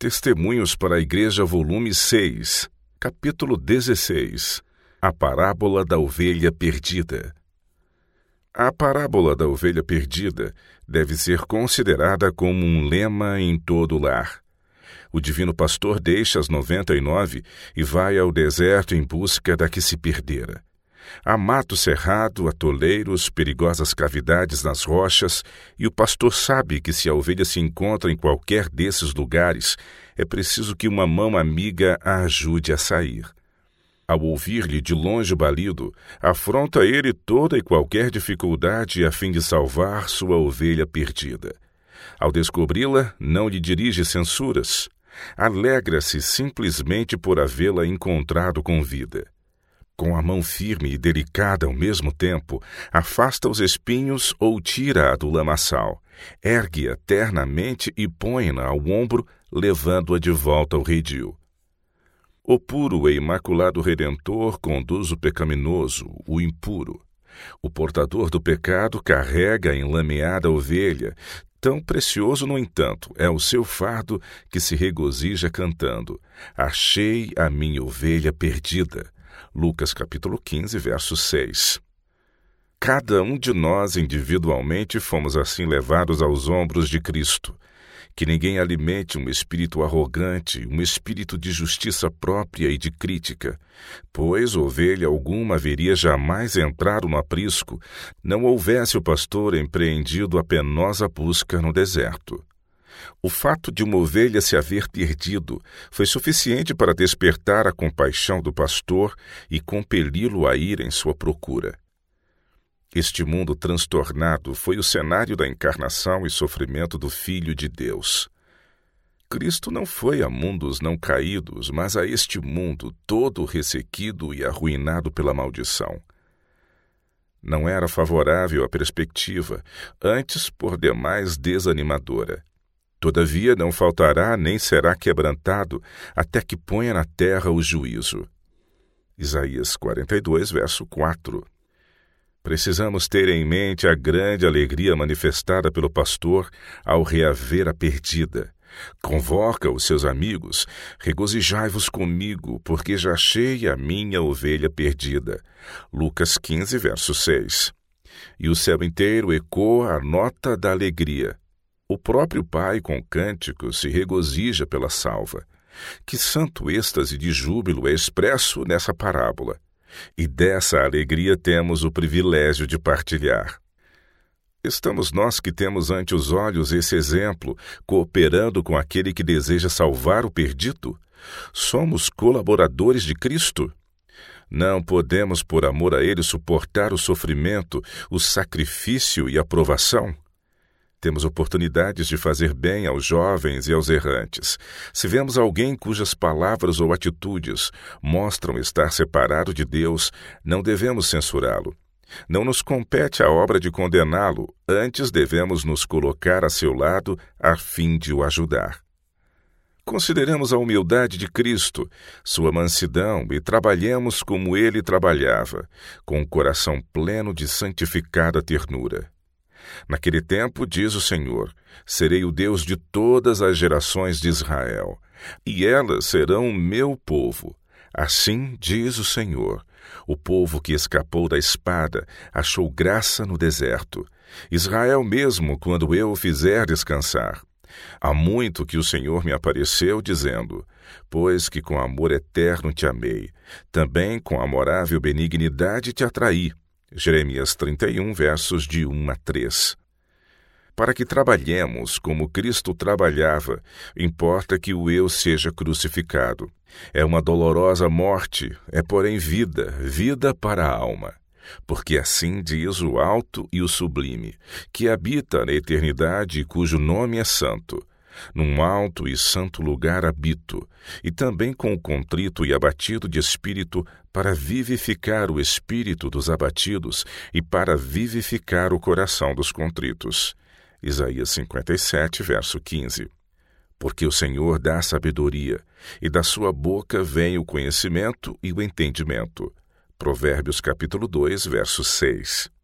Testemunhos para a Igreja, volume 6, capítulo 16. A parábola da ovelha perdida. A parábola da ovelha perdida deve ser considerada como um lema em todo lar. O divino pastor deixa as 99 e vai ao deserto em busca da que se perdera. Há mato cerrado, atoleiros, perigosas cavidades nas rochas, e o pastor sabe que se a ovelha se encontra em qualquer desses lugares, é preciso que uma mão amiga a ajude a sair. Ao ouvir-lhe de longe o balido, afronta ele toda e qualquer dificuldade a fim de salvar sua ovelha perdida. Ao descobri-la, não lhe dirige censuras. Alegra-se simplesmente por havê-la encontrado com vida. Com a mão firme e delicada ao mesmo tempo, afasta os espinhos ou tira-a do lamaçal, ergue-a ternamente e põe-na ao ombro, levando-a de volta ao redil. O puro e imaculado Redentor conduz o pecaminoso, o impuro. O portador do pecado carrega a enlameada ovelha. Tão precioso, no entanto, é o seu fardo que se regozija cantando: Achei a minha ovelha perdida. Lucas capítulo 15, verso 6. Cada um de nós individualmente fomos assim levados aos ombros de Cristo. Que ninguém alimente um espírito arrogante, um espírito de justiça própria e de crítica, pois ovelha alguma haveria jamais entrado no aprisco, não houvesse o pastor empreendido a penosa busca no deserto. O fato de uma ovelha se haver perdido foi suficiente para despertar a compaixão do pastor e compeli-lo a ir em sua procura. Este mundo transtornado foi o cenário da encarnação e sofrimento do Filho de Deus. Cristo não foi a mundos não caídos, mas a este mundo todo ressequido e arruinado pela maldição. Não era favorável a perspectiva, antes por demais desanimadora. Todavia não faltará nem será quebrantado até que ponha na terra o juízo. Isaías 42, verso 4. Precisamos ter em mente a grande alegria manifestada pelo pastor ao reaver a perdida. Convoca os seus amigos: regozijai-vos comigo, porque já achei a minha ovelha perdida. Lucas 15, verso 6. E o céu inteiro ecoa a nota da alegria. O próprio Pai, com cânticos, se regozija pela salva. Que santo êxtase de júbilo é expresso nessa parábola! E dessa alegria temos o privilégio de partilhar. Estamos nós que temos ante os olhos esse exemplo, cooperando com aquele que deseja salvar o perdido? Somos colaboradores de Cristo? Não podemos, por amor a Ele, suportar o sofrimento, o sacrifício e a provação? Temos oportunidades de fazer bem aos jovens e aos errantes. Se vemos alguém cujas palavras ou atitudes mostram estar separado de Deus, não devemos censurá-lo. Não nos compete a obra de condená-lo, antes devemos nos colocar a seu lado a fim de o ajudar. Consideremos a humildade de Cristo, sua mansidão, e trabalhemos como ele trabalhava, com o coração pleno de santificada ternura. Naquele tempo, diz o Senhor, serei o Deus de todas as gerações de Israel, e elas serão o meu povo. Assim diz o Senhor, o povo que escapou da espada achou graça no deserto. Israel mesmo, quando eu o fizer descansar. Há muito que o Senhor me apareceu, dizendo: pois que com amor eterno te amei, também com amorável benignidade te atraí. Jeremias 31, versos de 1 a 3. Para que trabalhemos como Cristo trabalhava, importa que o eu seja crucificado. É uma dolorosa morte, é porém vida, vida para a alma. Porque assim diz o alto e o sublime, que habita na eternidade e cujo nome é santo. Num alto e santo lugar habito, e também com o contrito e abatido de espírito, para vivificar o espírito dos abatidos e para vivificar o coração dos contritos. Isaías 57, verso 15. Porque o Senhor dá sabedoria, e da sua boca vem o conhecimento e o entendimento. Provérbios capítulo 2, verso 6.